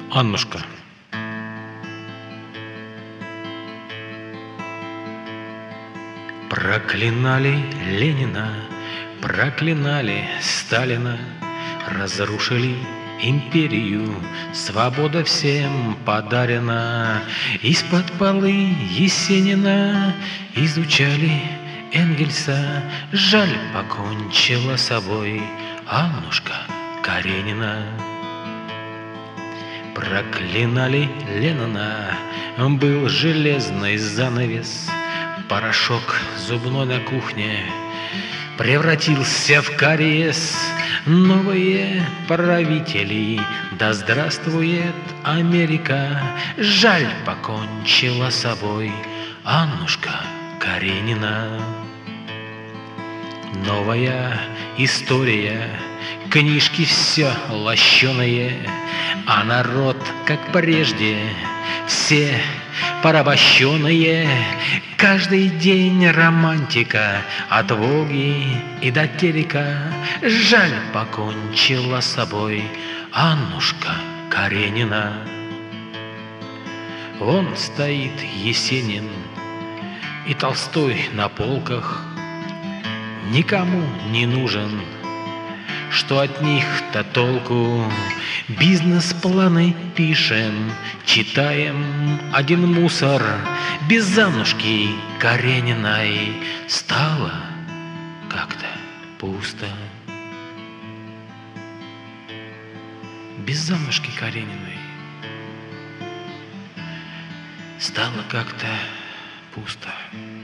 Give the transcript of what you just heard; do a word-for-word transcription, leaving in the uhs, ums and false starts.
Аннушка. Проклинали Ленина, проклинали Сталина, разрушили империю, свобода всем подарена. Из-под полы Есенина изучали Энгельса, жаль, покончила с собой Аннушка Каренина. Проклинали Ленина, был железный занавес, порошок зубной на кухне превратился в кариес. Новые правители, да здравствует Америка, жаль, покончила с собой Аннушка Каренина. Новая история, книжки все лощеные, а народ, как прежде, все порабощенные. Каждый день романтика, от Волги и до телека, жаль, покончила с собой Аннушка Каренина. Вон стоит Есенин и Толстой на полках, никому не нужен, что от них-то толку? Бизнес-планы пишем, читаем один мусор. Без Аннушки Карениной стало как-то пусто. Без Аннушки Карениной стало как-то пусто.